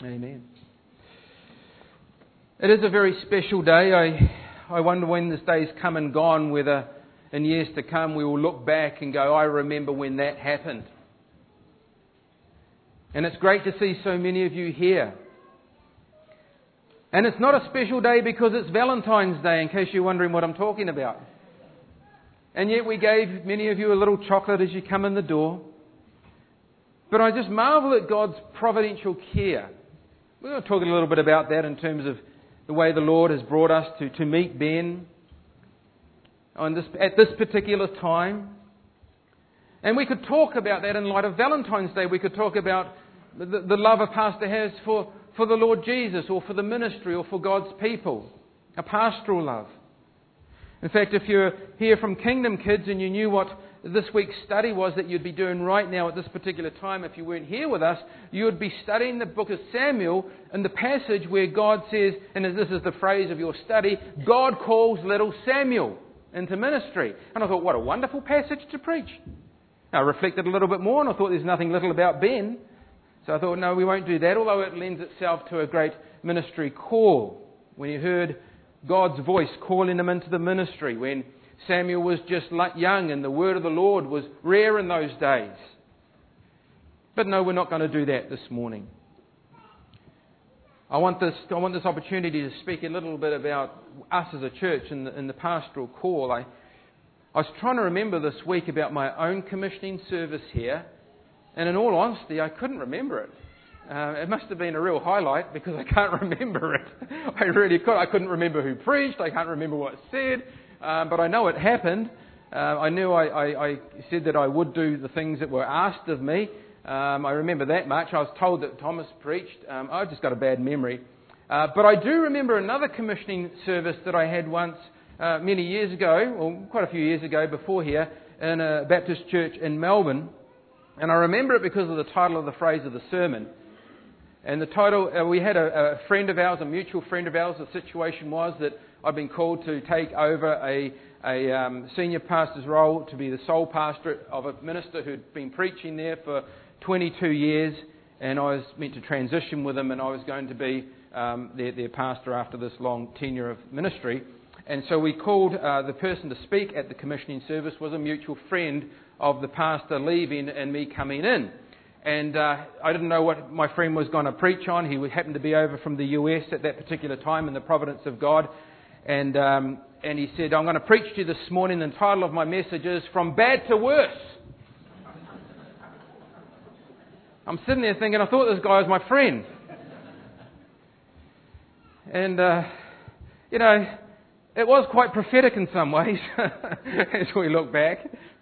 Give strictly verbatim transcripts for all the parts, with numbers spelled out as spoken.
Amen. It is a very special day. I, I wonder when this day's come and gone, whether in years to come we will look back and go, I remember when that happened. And it's great to see so many of you here. And it's not a special day because it's Valentine's Day, in case you're wondering what I'm talking about. And yet we gave many of you a little chocolate as you come in the door. But I just marvel at God's providential care. We're going to talk a little bit about that in terms of the way the Lord has brought us to, to meet Ben on this, at this particular time. And we could talk about that in light of Valentine's Day. We could talk about the, the love a pastor has for, for the Lord Jesus, or for the ministry, or for God's people. A pastoral love. In fact, if you're here from Kingdom Kids and you knew what this week's study was that you'd be doing right now at this particular time, if you weren't here with us, you would be studying the book of Samuel and the passage where God says, and this is the phrase of your study, God calls little Samuel into ministry. And I thought, what a wonderful passage to preach. I reflected a little bit more and I thought there's nothing little about Ben. So I thought, no, we won't do that, although it lends itself to a great ministry call. When you heard God's voice calling him into the ministry, when Samuel was just young and the word of the Lord was rare in those days. But no, we're not going to do that this morning. I want this, I want this opportunity to speak a little bit about us as a church in the, in the pastoral call. I, I was trying to remember this week about my own commissioning service here, and in all honesty, I couldn't remember it. Uh, it must have been a real highlight because I can't remember it. I really could. I couldn't remember who preached. I can't remember what said. Um, but I know it happened. Uh, I knew I, I, I said that I would do the things that were asked of me. Um, I remember that much. I was told that Thomas preached. Um, I've just got a bad memory. Uh, but I do remember another commissioning service that I had once uh, many years ago, or quite a few years ago before here, in a Baptist church in Melbourne. And I remember it because of the title of the phrase of the sermon. And the title, uh, we had a, a friend of ours, a mutual friend of ours. The situation was that I'd been called to take over a, a um, senior pastor's role, to be the sole pastor of a minister who'd been preaching there for twenty-two years. And I was meant to transition with him, and I was going to be um, their, their pastor after this long tenure of ministry. And so we called, uh, the person to speak at the commissioning service was a mutual friend of the pastor leaving and me coming in. And uh, I didn't know what my friend was going to preach on. He happened to be over from the U S at that particular time in the providence of God. And um, and he said, I'm going to preach to you this morning. The title of my message is From Bad to Worse. I'm sitting there thinking, I thought this guy was my friend. And, uh, you know, it was quite prophetic in some ways as we look back.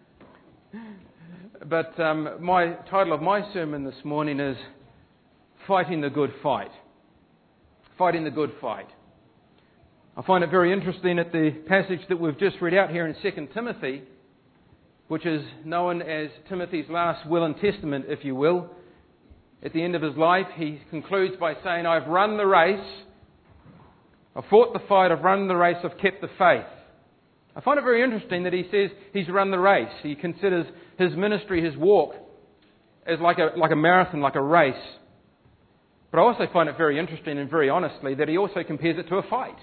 But um, my title of my sermon this morning is Fighting the Good Fight. Fighting the Good Fight. I find it very interesting at the passage that we've just read out here in Second Timothy, which is known as Timothy's last will and testament, if you will. At the end of his life, he concludes by saying, I've run the race, I've fought the fight, I've run the race, I've kept the faith. I find it very interesting that he says he's run the race. He considers his ministry, his walk, as like a, like a marathon, like a race. But I also find it very interesting and very honestly that he also compares it to a fight.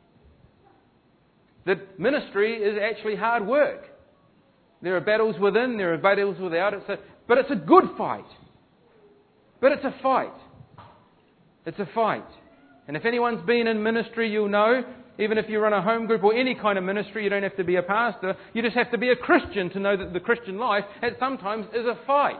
That ministry is actually hard work. There are battles within, there are battles without. It's a, but it's a good fight. But it's a fight. It's a fight. And if anyone's been in ministry, you'll know, even if you run a home group or any kind of ministry, you don't have to be a pastor. You just have to be a Christian to know that the Christian life at sometimes is a fight.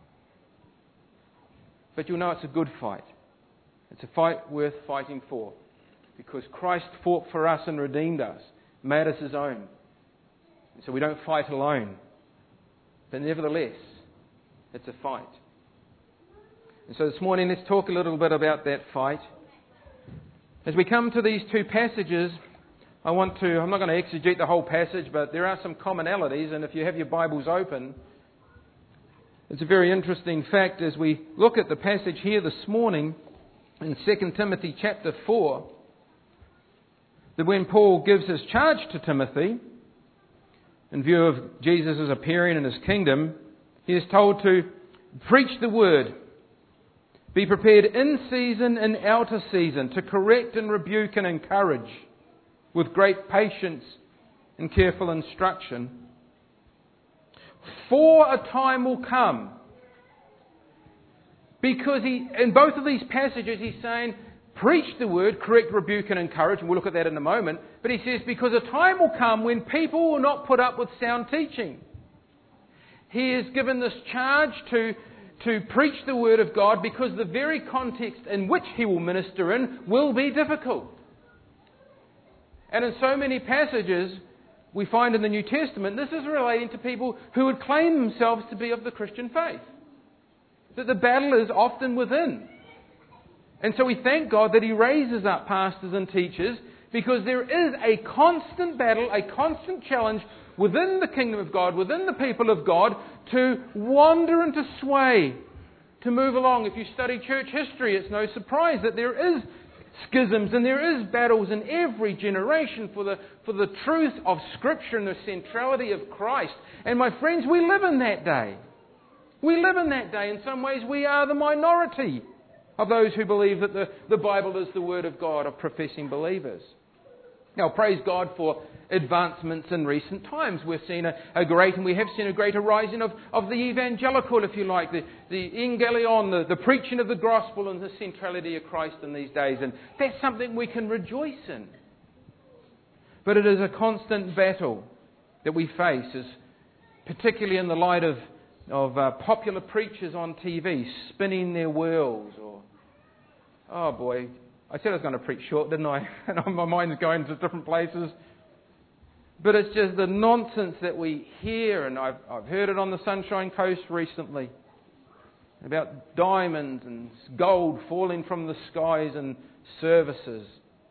But you'll know it's a good fight. It's a fight worth fighting for. Because Christ fought for us and redeemed us, made us His own. So we don't fight alone. But nevertheless, it's a fight. And so this morning, let's talk a little bit about that fight. As we come to these two passages, I want to, I'm not going to exegete the whole passage, but there are some commonalities, and if you have your Bibles open, it's a very interesting fact as we look at the passage here this morning in Second Timothy chapter four, that when Paul gives his charge to Timothy, in view of Jesus' appearing in His kingdom, he is told to preach the word, Be prepared in season and out of season to correct and rebuke and encourage with great patience and careful instruction. For a time will come. Because he, in both of these passages, he's saying, preach the word, correct, rebuke and encourage, and we'll look at that in a moment. But he says, because a time will come when people will not put up with sound teaching. He is given this charge to, to preach the word of God because the very context in which he will minister in will be difficult. And in so many passages we find in the New Testament, this is relating to people who would claim themselves to be of the Christian faith. That the battle is often within. And so we thank God that He raises up pastors and teachers, because there is a constant battle, a constant challenge within the kingdom of God, within the people of God, to wander and to sway, to move along. If you study church history, it's no surprise that there is schisms and there is battles in every generation for the, for the truth of Scripture and the centrality of Christ. And my friends, we live in that day. We live in that day. In some ways, we are the minority of those who believe that the, the Bible is the Word of God, of professing believers. Now, praise God for advancements in recent times. We've seen a, a great, and we have seen a greater rising of, of the evangelical, if you like, the, the Evangelion, the, the preaching of the gospel and the centrality of Christ in these days. And that's something we can rejoice in. But it is a constant battle that we face, as particularly in the light of of uh, popular preachers on T V spinning their wheels, or, oh boy, I said I was going to preach short, didn't I? And my mind's going to different places. But it's just the nonsense that we hear, and I've, I've heard it on the Sunshine Coast recently, about diamonds and gold falling from the skies in services,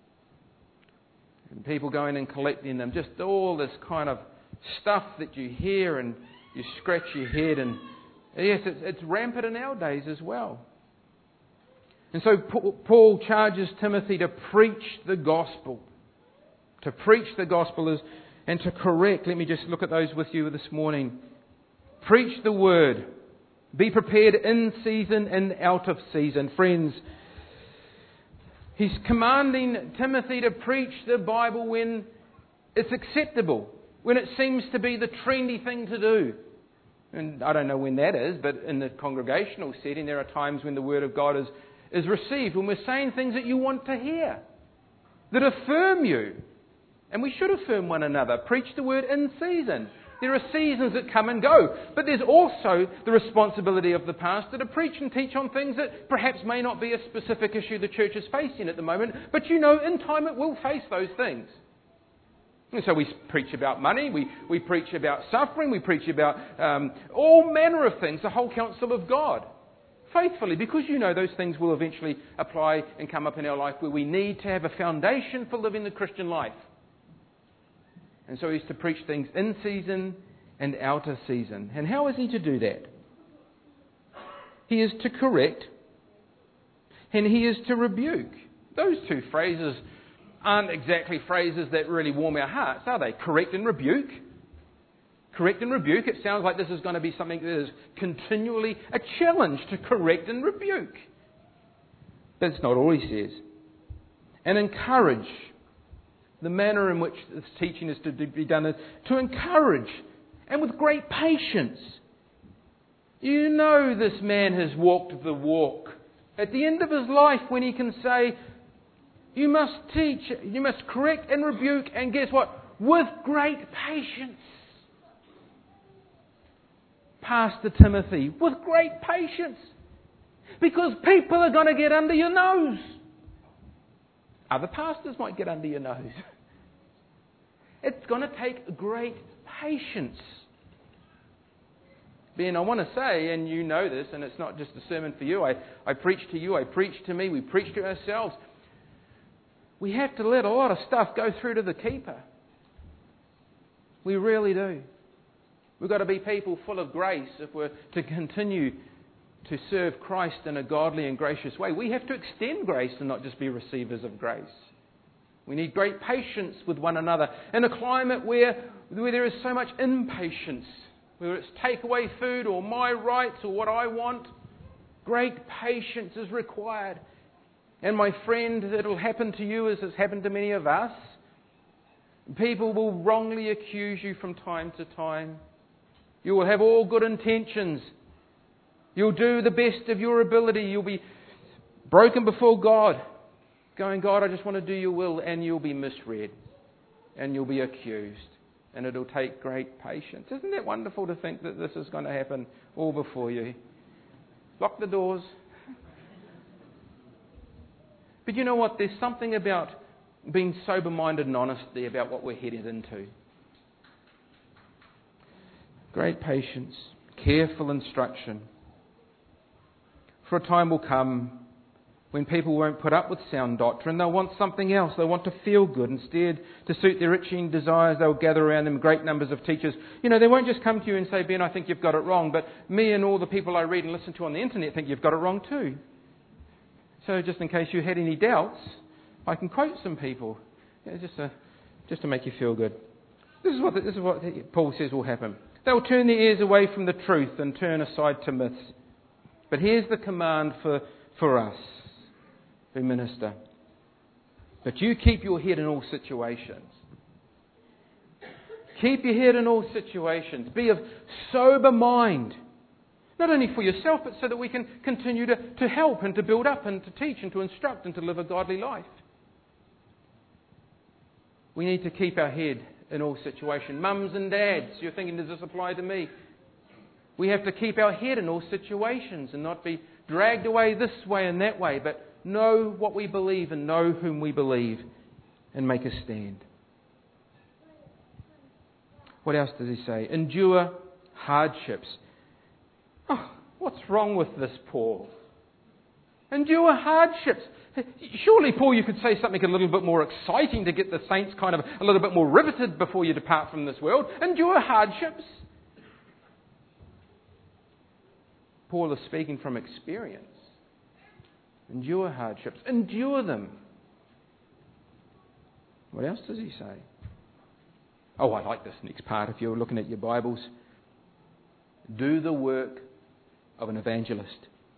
and people going and collecting them, just all this kind of stuff that you hear and you scratch your head, and yes, it's, it's rampant in our days as well. And so Paul charges Timothy to preach the gospel. To preach the gospel is, and to correct. Let me just look at those with you this morning. Preach the word. Be prepared in season and out of season. Friends, he's commanding Timothy to preach the Bible when it's acceptable, when it seems to be the trendy thing to do. And I don't know when that is, but in the congregational setting, there are times when the Word of God is, is received, when we're saying things that you want to hear, that affirm you. And we should affirm one another. Preach the Word in season. There are seasons that come and go, but there's also the responsibility of the pastor to preach and teach on things that perhaps may not be a specific issue the church is facing at the moment, but you know, in time it will face those things. And so we preach about money, we, we preach about suffering, we preach about um, all manner of things, the whole counsel of God, faithfully, because you know those things will eventually apply and come up in our life where we need to have a foundation for living the Christian life. And so he's to preach things in season and out of season. And how is he to do that? He is to correct and he is to rebuke. Those two phrases aren't exactly phrases that really warm our hearts, are they? Correct and rebuke. Correct and rebuke. It sounds like this is going to be something that is continually a challenge to correct and rebuke. But it's not all he says. And encourage. The manner in which this teaching is to be done is to encourage, and with great patience. You know this man has walked the walk. At the end of his life, when he can say, you must teach, you must correct and rebuke, and guess what? With great patience. Pastor Timothy, with great patience. Because people are going to get under your nose. Other pastors might get under your nose. It's going to take great patience. Ben, I want to say, and you know this, and it's not just a sermon for you. I, I preach to you, I preach to me, we preach to ourselves. We have to let a lot of stuff go through to the keeper. We really do. We've got to be people full of grace if we're to continue to serve Christ in a godly and gracious way. We have to extend grace and not just be receivers of grace. We need great patience with one another. In a climate where, where there is so much impatience, whether it's take away food or my rights or what I want, Great patience is required. And my friend, it will happen to you as it's happened to many of us. People will wrongly accuse you from time to time. You will have all good intentions. You'll do the best of your ability. You'll be broken before God, going, God, I just want to do your will, and you'll be misread. And you'll be accused. And it'll take great patience. Isn't it wonderful to think that this is going to happen all before you? Lock the doors. But you know what? There's something about being sober-minded and honesty about what we're headed into. Great patience, careful instruction. For a time will come when people won't put up with sound doctrine. They'll want something else. They'll want to feel good. Instead, to suit their itching desires, they'll gather around them great numbers of teachers. You know, they won't just come to you and say, Ben, I think you've got it wrong. But me and all the people I read and listen to on the internet think you've got it wrong too. So just in case you had any doubts, I can quote some people, you know, just, to, just to make you feel good. This is what, this is what Paul says will happen. They'll turn their ears away from the truth and turn aside to myths. But here's the command for, for us who minister. But you keep your head in all situations. Keep your head in all situations. Be of sober mind. Not only for yourself, but so that we can continue to, to help and to build up and to teach and to instruct and to live a godly life. We need to keep our head in all situations. Mums and dads, you're thinking, does this apply to me? We have to keep our head in all situations and not be dragged away this way and that way, but know what we believe and know whom we believe and make a stand. What else does he say? Endure hardships. Oh, what's wrong with this, Paul? Endure hardships. Surely, Paul, you could say something a little bit more exciting to get the saints kind of a little bit more riveted before you depart from this world. Endure hardships. Paul is speaking from experience. Endure hardships. Endure them. What else does he say? Oh, I like this next part if you're looking at your Bibles. Do the work of an evangelist.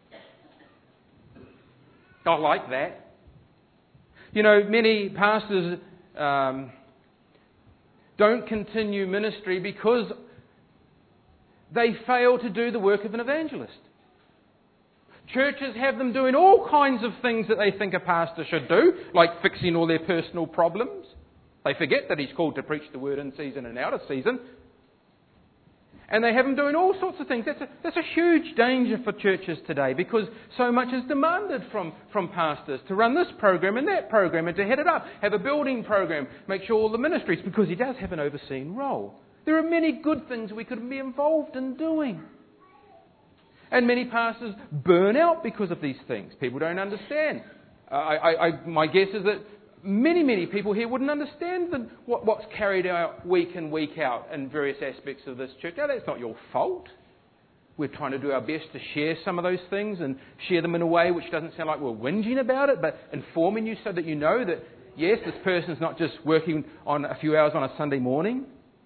I like that. You know, many pastors um, don't continue ministry because they fail to do the work of an evangelist. Churches have them doing all kinds of things that they think a pastor should do, like fixing all their personal problems. They forget that he's called to preach the word in season and out of season. And they have them doing all sorts of things. That's a, that's a huge danger for churches today because so much is demanded from, from pastors to run this program and that program and to head it up, have a building program, make sure all the ministries, because he does have an overseeing role. There are many good things we could be involved in doing. And many pastors burn out because of these things. People don't understand. Uh, I, I, my guess is that many, many people here wouldn't understand the, what, what's carried out week in, week out in various aspects of this church. Now, that's not your fault. We're trying to do our best to share some of those things and share them in a way which doesn't sound like we're whinging about it, but informing you so that you know that, yes, this person's not just working on a few hours on a Sunday morning.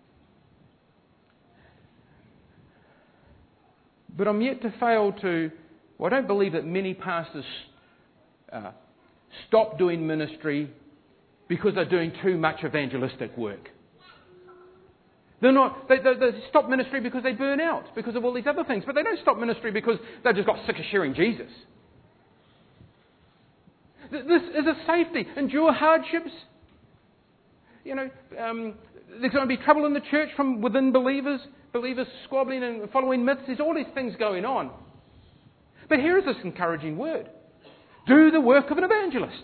But I'm yet to fail to... Well, I don't believe that many pastors uh, stop doing ministry because they're doing too much evangelistic work. They're not. They, they, they stop ministry because they burn out, because of all these other things. But they don't stop ministry because they've just got sick of sharing Jesus. This is a safety. Endure hardships. You know, um, there's going to be trouble in the church from within believers, believers squabbling and following myths. There's all these things going on. But here is this encouraging word. Do the work of an evangelist.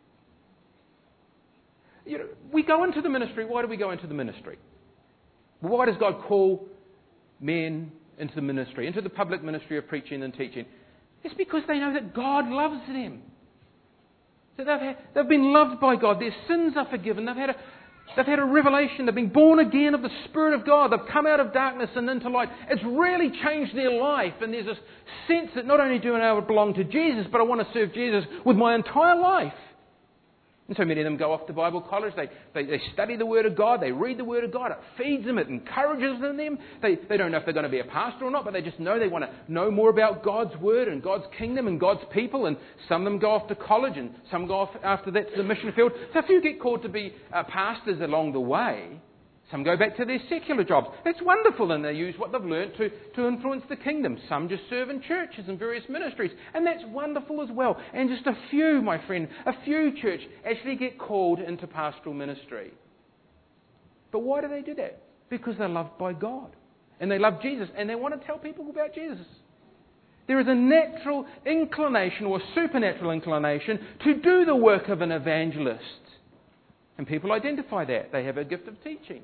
You know, we go into the ministry. Why do we go into the ministry? Well, why does God call men into the ministry, into the public ministry of preaching and teaching? It's because they know that God loves them. That they've, had, they've been loved by God. Their sins are forgiven. They've had a They've had a revelation. They've been born again of the Spirit of God. They've come out of darkness and into light. It's really changed their life. And there's this sense that not only do I belong to Jesus, but I want to serve Jesus with my entire life. And so many of them go off to Bible college. They, they, they study the Word of God. They read the Word of God. It feeds them. It encourages them. They, they don't know if they're going to be a pastor or not, but they just know they want to know more about God's Word and God's kingdom and God's people. And some of them go off to college and some go off after that to the mission field. So a few get called to be uh, pastors along the way. Some go back to their secular jobs. That's wonderful, and they use what they've learned to, to influence the kingdom. Some just serve in churches and various ministries, and that's wonderful as well. And just a few, my friend, a few church actually get called into pastoral ministry. But why do they do that? Because they're loved by God, and they love Jesus, and they want to tell people about Jesus. There is a natural inclination or a supernatural inclination to do the work of an evangelist. And people identify that. They have a gift of teaching.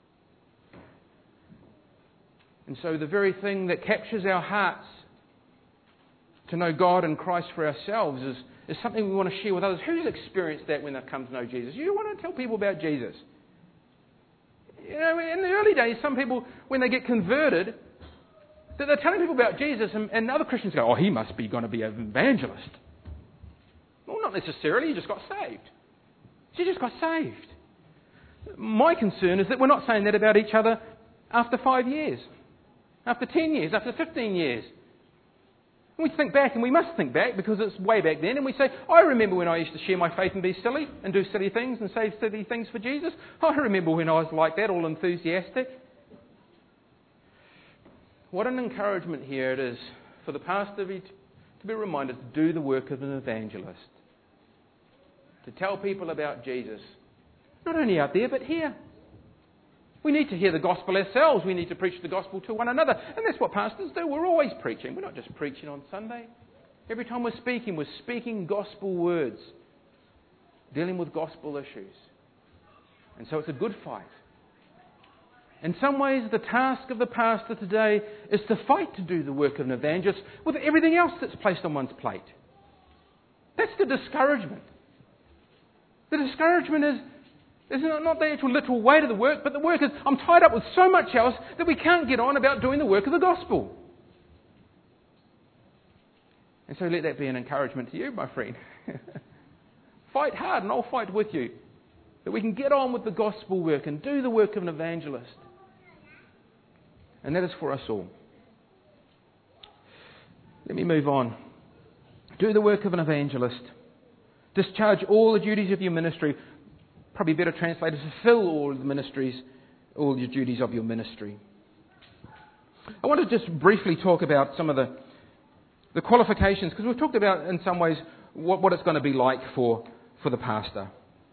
And so the very thing that captures our hearts to know God and Christ for ourselves is, is something we want to share with others. Who's experienced that when they've come to know Jesus? You want to tell people about Jesus. You know, in the early days, some people, when they get converted, they're telling people about Jesus, and, and other Christians go, oh, he must be going to be an evangelist. Well, not necessarily. He just got saved. He just got saved. My concern is that we're not saying that about each other after five years, after ten years, after fifteen years. And we think back, and we must think back because it's way back then, and we say, I remember when I used to share my faith and be silly and do silly things and say silly things for Jesus. I remember when I was like that, all enthusiastic. What an encouragement here it is for the pastor to be, to be reminded to do the work of an evangelist. To tell people about Jesus. Not only out there, but here. We need to hear the gospel ourselves. We need to preach the gospel to one another. And that's what pastors do. We're always preaching. We're not just preaching on Sunday. Every time we're speaking, we're speaking gospel words. Dealing with gospel issues. And so it's a good fight. In some ways, the task of the pastor today is to fight to do the work of an evangelist with everything else that's placed on one's plate. That's the discouragement. The discouragement is, is not the actual literal weight of the work, but the work is, I'm tied up with so much else that we can't get on about doing the work of the gospel. And so let that be an encouragement to you, my friend. Fight hard and I'll fight with you. That we can get on with the gospel work and do the work of an evangelist. And that is for us all. Let me move on. Do the work of an evangelist. Discharge all the duties of your ministry. Probably better translated, fulfill all the ministries, all your duties of your ministry. I want to just briefly talk about some of the, the qualifications, because we've talked about in some ways what, what it's going to be like for, for the pastor.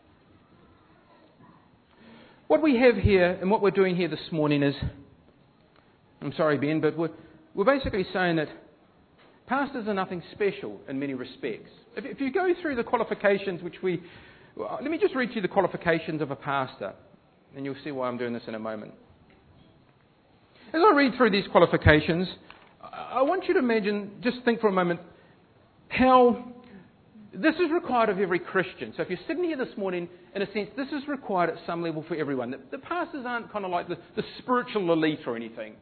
What we have here and what we're doing here this morning is, I'm sorry Ben, but we're, we're basically saying that pastors are nothing special in many respects. If, if you go through the qualifications which we... Well, let me just read to you the qualifications of a pastor, and you'll see why I'm doing this in a moment. As I read through these qualifications, I want you to imagine, just think for a moment, how this is required of every Christian. So if you're sitting here this morning, in a sense, this is required at some level for everyone. The, the pastors aren't kind of like the, the spiritual elite or anything.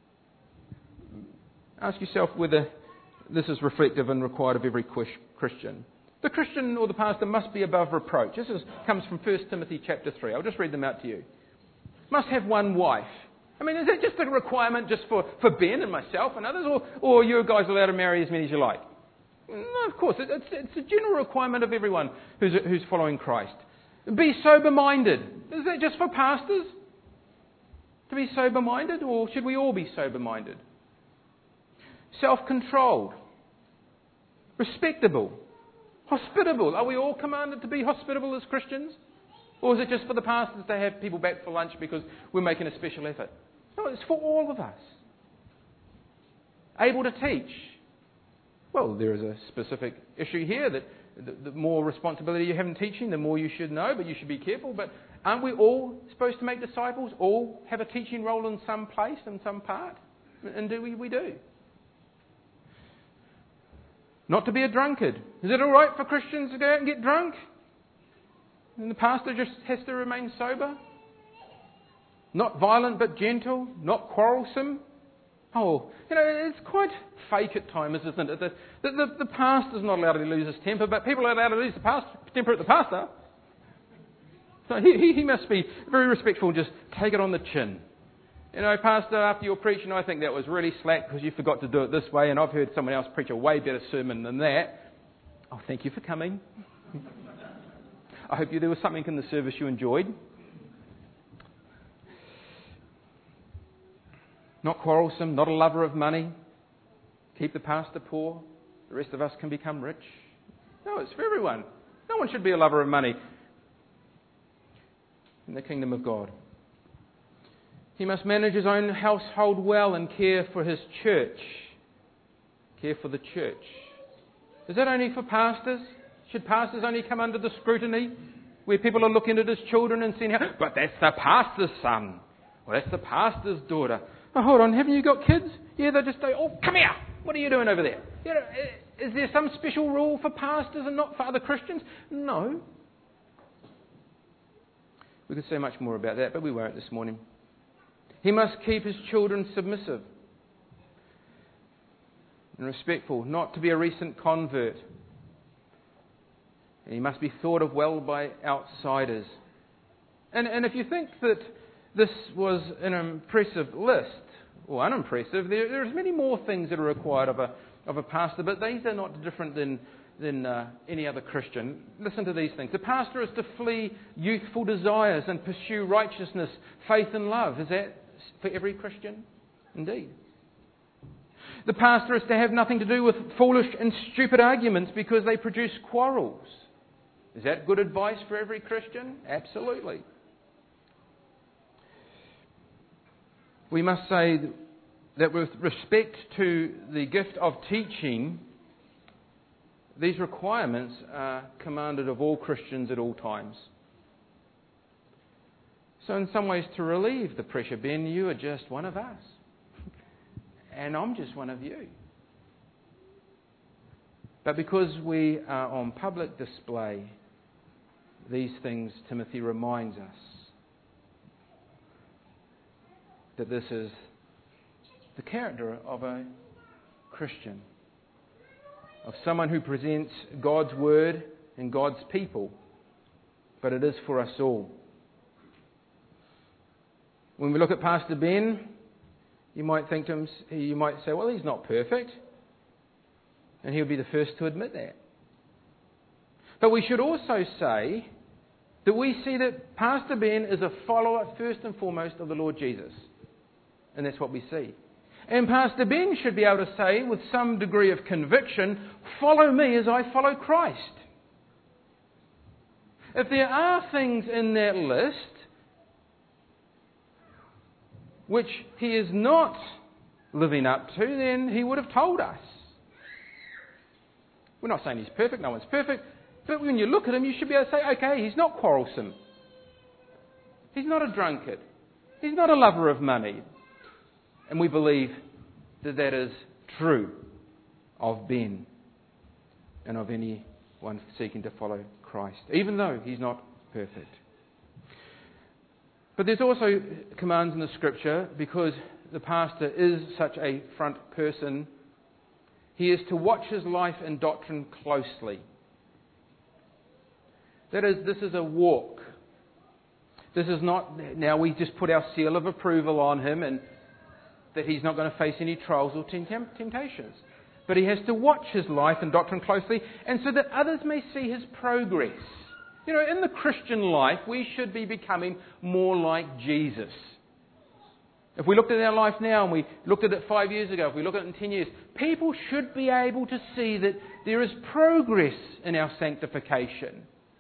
Ask yourself whether this is reflective and required of every Christian. The Christian or the pastor must be above reproach. This is, comes from First Timothy chapter three. I'll just read them out to you. Must have one wife. I mean, is that just a requirement just for, for Ben and myself and others? Or, or you guys are allowed to marry as many as you like? No, of course. It, it's, it's a general requirement of everyone who's, who's following Christ. Be sober-minded. Is that just for pastors? To be sober-minded? Or should we all be sober-minded? Self-controlled. Respectable. Hospitable. Are we all commanded to be hospitable as Christians? Or is it just for the pastors to have people back for lunch because we're making a special effort? No, it's for all of us. Able to teach. Well, there is a specific issue here that the, the more responsibility you have in teaching, the more you should know, but you should be careful. But aren't we all supposed to make disciples? All have a teaching role in some place, in some part? And do we? We do. Not to be a drunkard. Is it all right for Christians to go out and get drunk? And the pastor just has to remain sober? Not violent but gentle? Not quarrelsome? Oh, you know, it's quite fake at times, isn't it? The, the, the, the pastor's not allowed to lose his temper, but people are allowed to lose the pastor, temper at the pastor. So he, he, he must be very respectful and just take it on the chin. You know, Pastor, after your preaching, I think that was really slack because you forgot to do it this way, and I've heard someone else preach a way better sermon than that. Oh, thank you for coming. I hope you, there was something in the service you enjoyed. Not quarrelsome, not a lover of money. Keep the pastor poor. The rest of us can become rich. No, it's for everyone. No one should be a lover of money in the kingdom of God. He must manage his own household well and care for his church. Care for the church. Is that only for pastors? Should pastors only come under the scrutiny where people are looking at his children and saying, but that's the pastor's son. Well, that's the pastor's daughter. Oh, hold on, haven't you got kids? Yeah, they just say, oh, come here. What are you doing over there? You know, is there some special rule for pastors and not for other Christians? No. We could say much more about that, but we won't this morning. He must keep his children submissive and respectful, not to be a recent convert. And he must be thought of well by outsiders. And, and if you think that this was an impressive list, or unimpressive, there, there's many more things that are required of a, of a pastor, but these are not different than, than uh, any other Christian. Listen to these things. The pastor is to flee youthful desires and pursue righteousness, faith and love. Is that for every Christian? Indeed. The pastor is to have nothing to do with foolish and stupid arguments because they produce quarrels. Is that good advice for every Christian? Absolutely. We must say that with respect to the gift of teaching, these requirements are commanded of all Christians at all times. So in some ways, to relieve the pressure, Ben, you are just one of us. And I'm just one of you. But because we are on public display, these things, Timothy reminds us that this is the character of a Christian, of someone who presents God's word and God's people, but it is for us all. When we look at Pastor Ben, you might think to him, you might say, well, he's not perfect, and he'll be the first to admit that. But we should also say that we see that Pastor Ben is a follower, first and foremost, of the Lord Jesus. And that's what we see. And Pastor Ben should be able to say with some degree of conviction, follow me as I follow Christ. If there are things in that list which he is not living up to, then he would have told us. We're not saying he's perfect, no one's perfect, but when you look at him, you should be able to say, okay, he's not quarrelsome. He's not a drunkard. He's not a lover of money. And we believe that that is true of Ben and of anyone seeking to follow Christ, even though he's not perfect. But there's also commands in the Scripture, because the pastor is such a front person, he is to watch his life and doctrine closely. That is, this is a walk. This is not, now we just put our seal of approval on him and that he's not going to face any trials or temptations. But he has to watch his life and doctrine closely, and so that others may see his progress. You know, in the Christian life, we should be becoming more like Jesus. If we looked at our life now and we looked at it five years ago, if we look at it in ten years, people should be able to see that there is progress in our sanctification.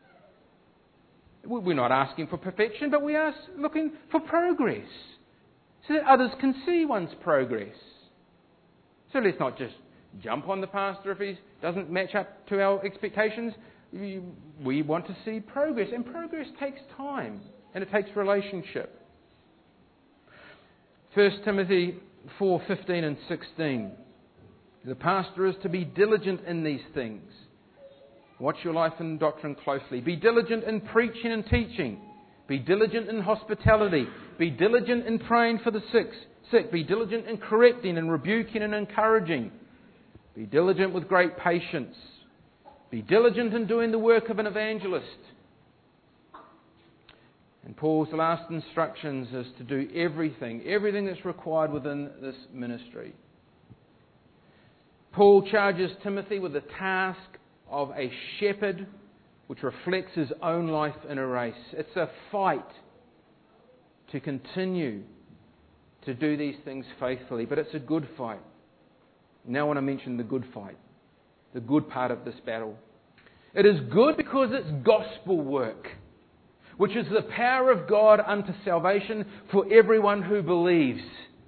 We're not asking for perfection, but we are looking for progress, so that others can see one's progress. So let's not just jump on the pastor if he doesn't match up to our expectations. We want to see progress, and progress takes time, and it takes relationship. First Timothy four fifteen and sixteen. The pastor is to be diligent in these things. Watch your life and doctrine closely. Be diligent in preaching and teaching. Be diligent in hospitality. Be diligent in praying for the sick. sick. Be diligent in correcting and rebuking and encouraging. Be diligent with great patience. Be diligent in doing the work of an evangelist. And Paul's last instructions is to do everything, everything that's required within this ministry. Paul charges Timothy with the task of a shepherd, which reflects his own life in a race. It's a fight to continue to do these things faithfully, but it's a good fight. Now I want to mention the good fight, the good part of this battle. It is good because it's gospel work, which is the power of God unto salvation for everyone who believes.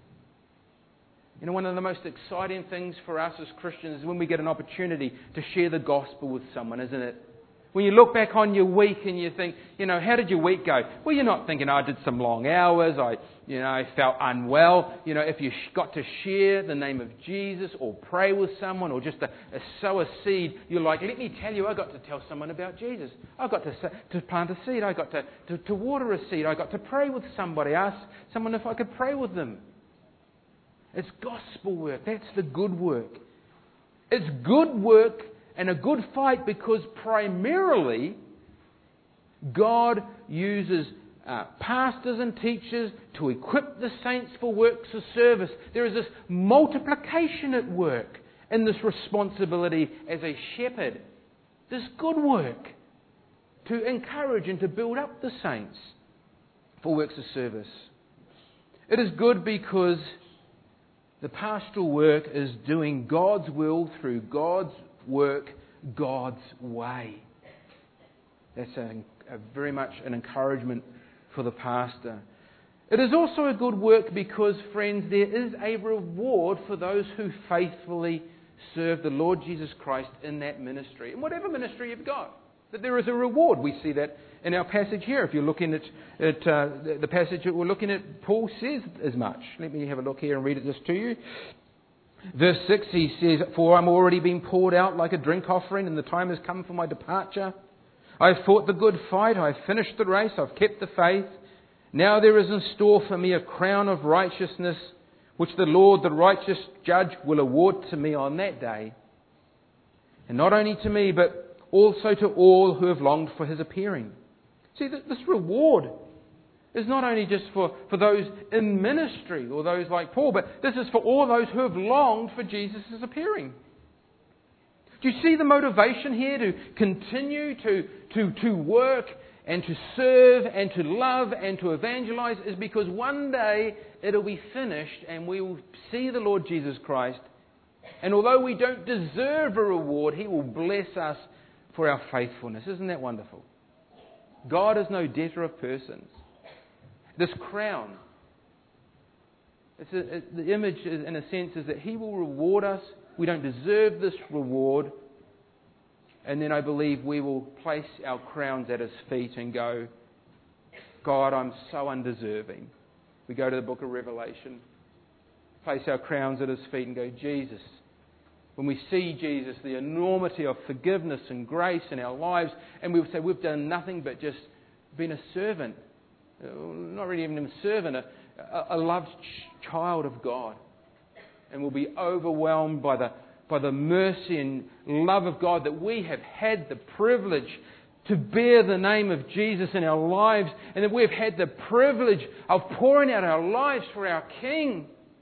You know, one of the most exciting things for us as Christians is when we get an opportunity to share the gospel with someone, isn't it? When you look back on your week and you think, you know, how did your week go? Well, you're not thinking, oh, I did some long hours, I, you know, I felt unwell. You know, if you got to share the name of Jesus or pray with someone or just to, to sow a seed, you're like, let me tell you, I got to tell someone about Jesus. I got to, to plant a seed. I got to, to, to water a seed. I got to pray with somebody. Ask someone if I could pray with them. It's gospel work. That's the good work. It's good work and a good fight because primarily God uses uh, pastors and teachers to equip the saints for works of service. There is this multiplication at work in this responsibility as a shepherd. This good work to encourage and to build up the saints for works of service. It is good because the pastoral work is doing God's will through God's work, God's way. That's a, a very much an encouragement for the pastor. It is also a good work because, friends, there is a reward for those who faithfully serve the Lord Jesus Christ in that ministry. In whatever ministry you've got, that there is a reward. We see that in our passage here. If you're looking at, at uh, the, the passage that we're looking at, Paul says as much. Let me have a look here and read it just to you. Verse six, he says, "For I'm already being poured out like a drink offering, and the time has come for my departure. I have fought the good fight, I have finished the race, I've kept the faith. Now there is in store for me a crown of righteousness, which the Lord, the righteous judge, will award to me on that day. And not only to me, but also to all who have longed for his appearing." See, this reward is not only just for, for those in ministry or those like Paul, but this is for all those who have longed for Jesus' appearing. Do you see the motivation here to continue to, to, to work and to serve and to love and to evangelize? Is because one day it'll be finished and we will see the Lord Jesus Christ. And although we don't deserve a reward, He will bless us for our faithfulness. Isn't that wonderful? God is no debtor of persons. This crown, it's a, it, the image is, in a sense is that He will reward us. We don't deserve this reward. And then I believe we will place our crowns at His feet and go, God, I'm so undeserving. We go to the book of Revelation, place our crowns at His feet and go, Jesus. When we see Jesus, the enormity of forgiveness and grace in our lives, and we will say we've done nothing but just been a servant. Not really even a servant, a, a loved ch- child of God. And we'll be overwhelmed by the, by the mercy and love of God that we have had the privilege to bear the name of Jesus in our lives, and that we've had the privilege of pouring out our lives for our King.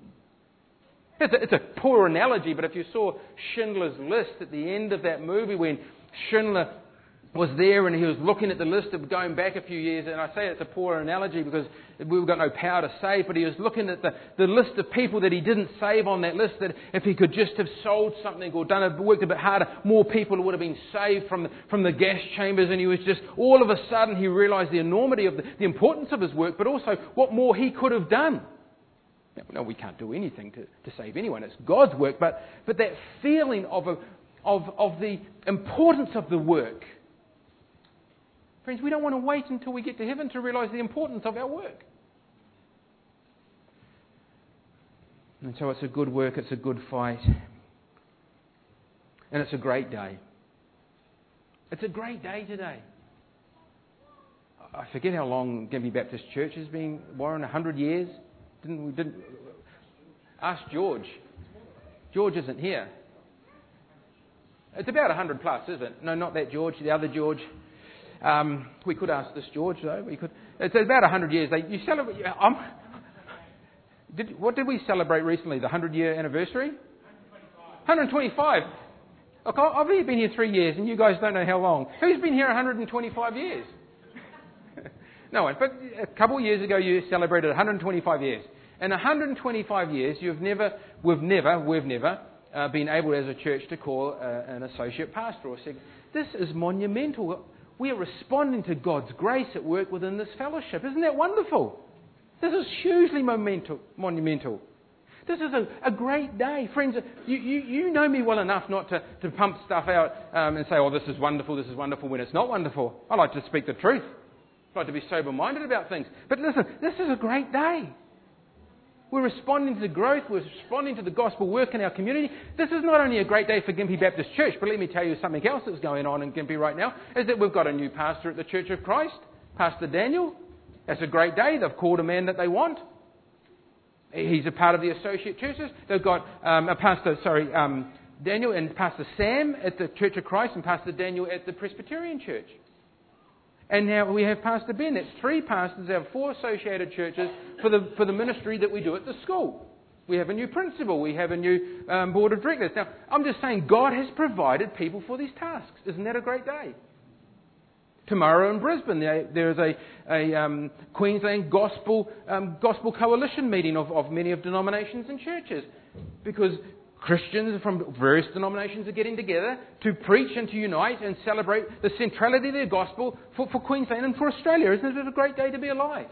It's a, it's a poor analogy, but if you saw Schindler's List at the end of that movie when Schindler was there and he was looking at the list of going back a few years, and I say it's a poor analogy because we've got no power to save, but he was looking at the, the list of people that he didn't save on that list, that if he could just have sold something or done a, worked a bit harder, more people would have been saved from the, from the gas chambers. And he was just, all of a sudden he realised the enormity of the, the importance of his work, but also what more he could have done. No, we can't do anything to, to save anyone. It's God's work. But, but that feeling of, a, of, of the importance of the work. Friends, we don't want to wait until we get to heaven to realise the importance of our work. And so it's a good work, it's a good fight. And it's a great day. It's a great day today. I forget how long Gympie Baptist Church has been, Warren, a hundred years? Didn't we? Didn't ask George. George isn't here. It's about a hundred plus, isn't it? No, not that George. The other George. Um, we could ask this, George, though. We could. It's about one hundred years. They, you celebrate... Um, did, what did we celebrate recently? The one hundred-year anniversary? one hundred twenty-five. Look, I've only been here three years, and you guys don't know how long. Who's been here one hundred twenty-five years? No one. But a couple of years ago, you celebrated one hundred twenty-five years. In one hundred twenty-five years, you've never, we've never, we've never uh, been able as a church to call uh, an associate pastor or second. This is monumental. We are responding to God's grace at work within this fellowship. Isn't that wonderful? This is hugely monumental. monumental. This is a, a great day. Friends, you, you, you know me well enough not to, to pump stuff out um, and say, oh, this is wonderful, this is wonderful, when it's not wonderful. I like to speak the truth. I like to be sober-minded about things. But listen, this is a great day. We're responding to growth. We're responding to the gospel work in our community. This is not only a great day for Gympie Baptist Church, but let me tell you something else that's going on in Gympie right now, is that we've got a new pastor at the Church of Christ, Pastor Daniel. That's a great day. They've called a man that they want. He's a part of the associate churches. They've got um, a pastor, sorry, um, Daniel and Pastor Sam at the Church of Christ and Pastor Daniel at the Presbyterian Church. And now we have Pastor Ben. That's three pastors out of four associated churches for the for the ministry that we do at the school. We have a new principal. We have a new um, board of directors. Now, I'm just saying God has provided people for these tasks. Isn't that a great day? Tomorrow in Brisbane, there is a, a um, Queensland Gospel um, Gospel Coalition meeting of, of many of denominations and churches, because Christians from various denominations are getting together to preach and to unite and celebrate the centrality of their gospel for, for Queensland and for Australia. Isn't it a great day to be alive?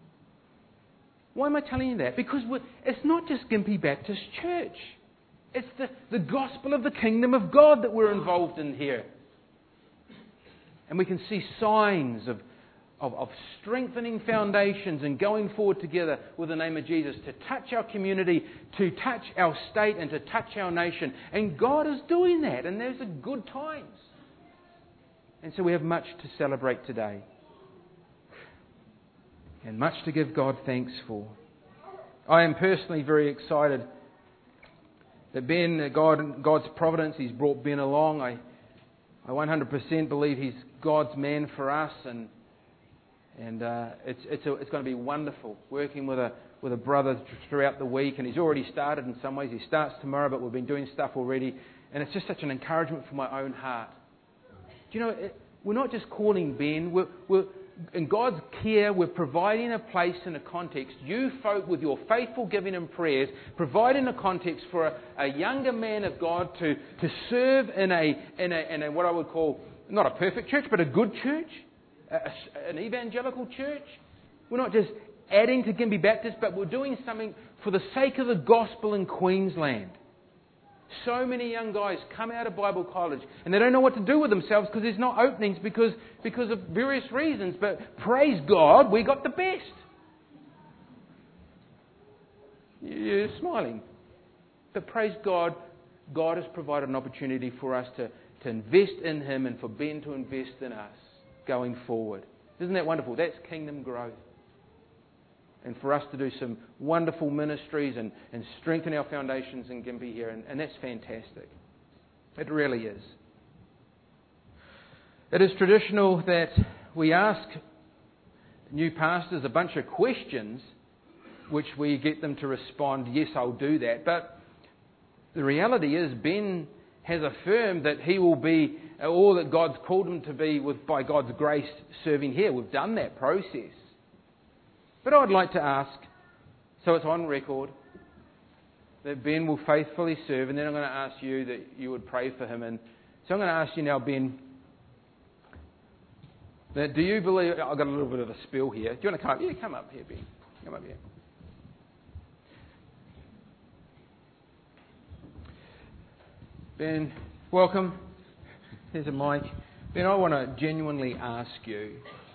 Why am I telling you that? Because we're, it's not just Gympie Baptist Church. It's the, the gospel of the kingdom of God that we're involved in here. And we can see signs of, of, of strengthening foundations and going forward together with the name of Jesus to touch our community, to touch our state and to touch our nation. And God is doing that, and those are good times. And so we have much to celebrate today. And much to give God thanks for. I am personally very excited that Ben, God, God's providence, He's brought Ben along. I I one hundred percent believe he's God's man for us, and and uh, it's it's a, it's going to be wonderful working with a with a brother throughout the week. And he's already started in some ways. He starts tomorrow, but we've been doing stuff already, and it's just such an encouragement for my own heart. Do you know, it, we're not just calling Ben. We're, we're in God's care. We're providing a place and a context. You folk, with your faithful giving and prayers, providing a context for a, a younger man of God to, to serve in a, in a in a what I would call not a perfect church, but a good church, a, a, an evangelical church. We're not just adding to Gympie Baptist, but we're doing something for the sake of the gospel in Queensland. So many young guys come out of Bible college and they don't know what to do with themselves because there's no openings because, because of various reasons. But praise God, we got the best. You're smiling. But praise God, God has provided an opportunity for us to, to invest in Him and for Ben to invest in us going forward. Isn't that wonderful? That's kingdom growth. And for us to do some wonderful ministries and, and strengthen our foundations in Gympie here. And, and that's fantastic. It really is. It is traditional that we ask new pastors a bunch of questions which we get them to respond, yes, I'll do that. But the reality is Ben has affirmed that he will be all that God's called him to be with, by God's grace, serving here. We've done that process. But I'd like to ask, so it's on record, that Ben will faithfully serve, and then I'm going to ask you that you would pray for him. And so I'm going to ask you now, Ben, that do you believe... I've got a little bit of a spill here. Do you want to come up? Yeah, come up here, Ben. Come up here. Ben, welcome. Here's a mic. Ben, I want to genuinely ask you,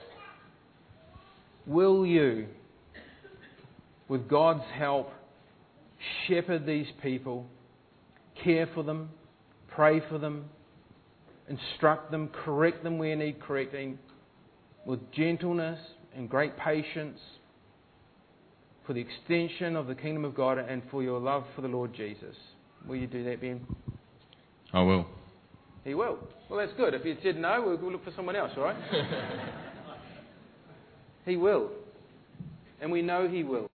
will you, with God's help, shepherd these people, care for them, pray for them, instruct them, correct them where need correcting, with gentleness and great patience, for the extension of the kingdom of God and for your love for the Lord Jesus? Will you do that, Ben? I will. He will. Well, that's good. If he said no, we'll, we'll look for someone else, all right? He will. And we know he will.